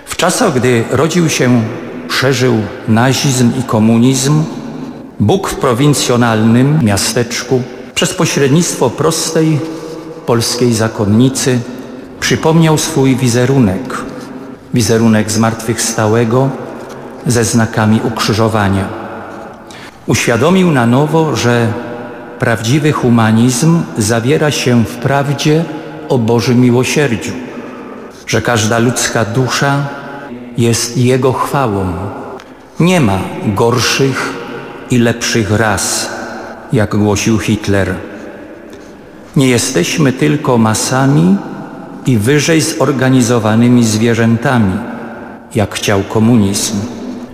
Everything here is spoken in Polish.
W czasach, gdy rodził się, szerzył nazizm i komunizm, Bóg w prowincjonalnym miasteczku przez pośrednictwo prostej polskiej zakonnicy przypomniał swój wizerunek zmartwychwstałego ze znakami ukrzyżowania. Uświadomił na nowo, że prawdziwy humanizm zawiera się w prawdzie o Bożym miłosierdziu, że każda ludzka dusza jest Jego chwałą. Nie ma gorszych i lepszych ras, jak głosił Hitler. Nie jesteśmy tylko masami i wyżej zorganizowanymi zwierzętami, jak chciał komunizm.